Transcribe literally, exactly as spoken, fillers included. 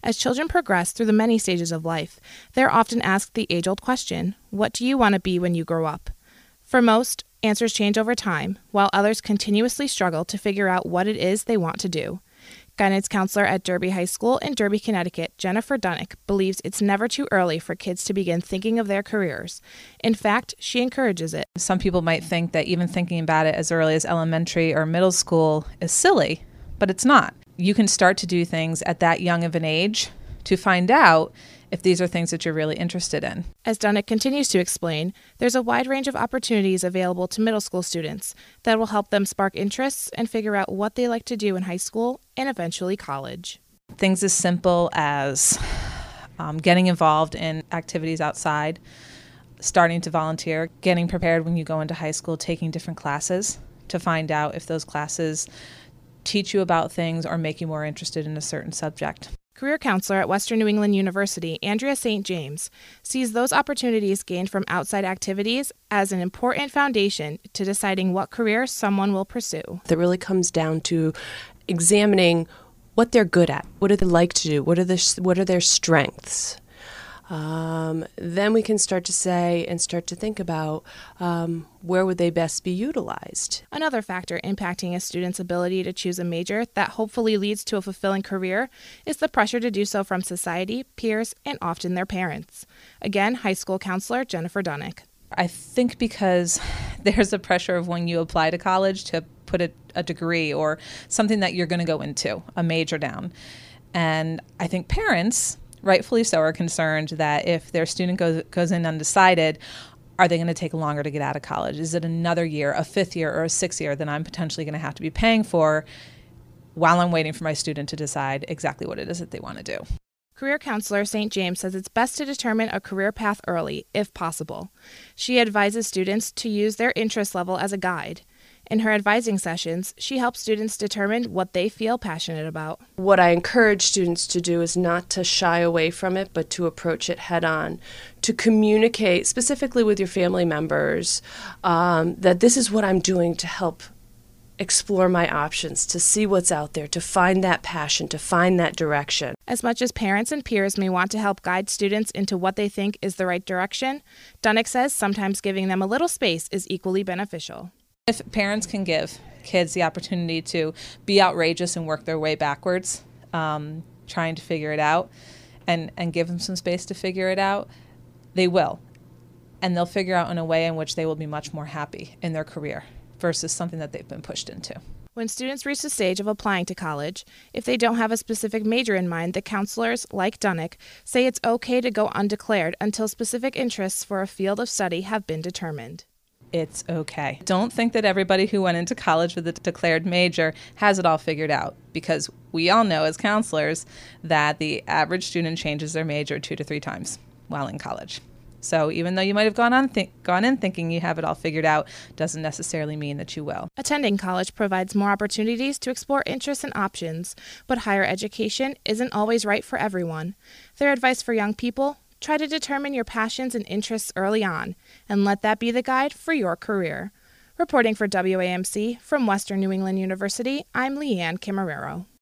As children progress through the many stages of life, they're often asked the age-old question, what do you want to be when you grow up? For most, answers change over time, while others continuously struggle to figure out what it is they want to do. Guidance counselor at Derby High School in Derby, Connecticut, Jennifer Dunnick, believes it's never too early for kids to begin thinking of their careers. In fact, she encourages it. Some people might think that even thinking about it as early as elementary or middle school is silly, but it's not. You can start to do things at that young of an age to find out if these are things that you're really interested in. As Dunnick continues to explain, there's a wide range of opportunities available to middle school students that will help them spark interests and figure out what they like to do in high school and eventually college. Things as simple as um, getting involved in activities outside, starting to volunteer, getting prepared when you go into high school, taking different classes to find out if those classes teach you about things or make you more interested in a certain subject. Career counselor at Western New England University, Andrea Saint James, sees those opportunities gained from outside activities as an important foundation to deciding what career someone will pursue. That really comes down to examining what they're good at, what do they like to do, what are the, what are their strengths. Um, then we can start to say and start to think about um, where would they best be utilized. Another factor impacting a student's ability to choose a major that hopefully leads to a fulfilling career is the pressure to do so from society, peers, and often their parents. Again, high school counselor Jennifer Dunnick. I think because there's a pressure of when you apply to college to put a, a degree or something that you're going to go into, a major down. And I think parents, rightfully so, are concerned that if their student goes goes in undecided, are they going to take longer to get out of college? Is it another year, a fifth year, or a sixth year that I'm potentially going to have to be paying for while I'm waiting for my student to decide exactly what it is that they want to do? Career counselor Saint James says it's best to determine a career path early, if possible. She advises students to use their interest level as a guide. In her advising sessions, she helps students determine what they feel passionate about. What I encourage students to do is not to shy away from it, but to approach it head on, to communicate specifically with your family members um, that this is what I'm doing to help explore my options, to see what's out there, to find that passion, to find that direction. As much as parents and peers may want to help guide students into what they think is the right direction, Dunnick says sometimes giving them a little space is equally beneficial. If parents can give kids the opportunity to be outrageous and work their way backwards, um, trying to figure it out, and, and give them some space to figure it out, they will. And they'll figure out in a way in which they will be much more happy in their career versus something that they've been pushed into. When students reach the stage of applying to college, if they don't have a specific major in mind, the counselors, like Dunnick, say it's okay to go undeclared until specific interests for a field of study have been determined. It's okay. Don't think that everybody who went into college with a declared major has it all figured out, because we all know as counselors that the average student changes their major two to three times while in college. So even though you might have gone on th- gone in thinking you have it all figured out, doesn't necessarily mean that you will. Attending college provides more opportunities to explore interests and options, but higher education isn't always right for everyone. Their advice for young people: try to determine your passions and interests early on, and let that be the guide for your career. Reporting for W A M C from Western New England University, I'm Leanne Camarero.